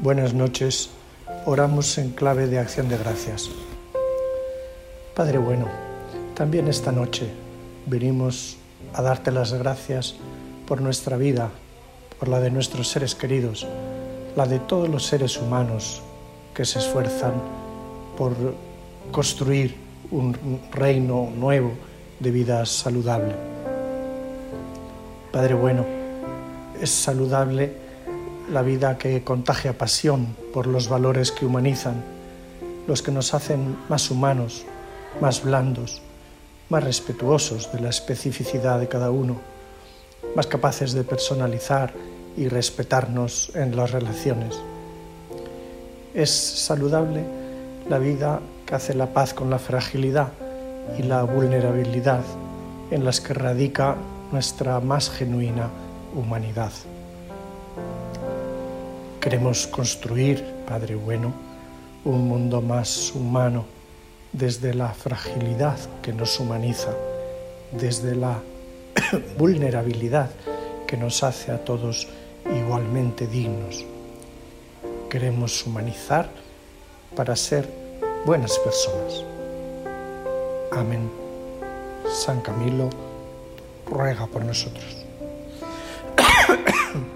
Buenas noches, oramos en clave de acción de gracias. Padre bueno, también esta noche venimos a darte las gracias por nuestra vida, por la de nuestros seres queridos, la de todos los seres humanos que se esfuerzan por construir un reino nuevo de vida saludable. Padre bueno, es saludable la vida que contagia pasión por los valores que humanizan, los que nos hacen más humanos, más blandos, más respetuosos de la especificidad de cada uno, más capaces de personalizar y respetarnos en las relaciones. Es saludable la vida que hace la paz con la fragilidad y la vulnerabilidad en las que radica nuestra más genuina humanidad. Queremos construir, Padre bueno, un mundo más humano desde la fragilidad que nos humaniza, desde la vulnerabilidad que nos hace a todos igualmente dignos. Queremos humanizar para ser buenas personas. Amén. San Camilo ruega por nosotros.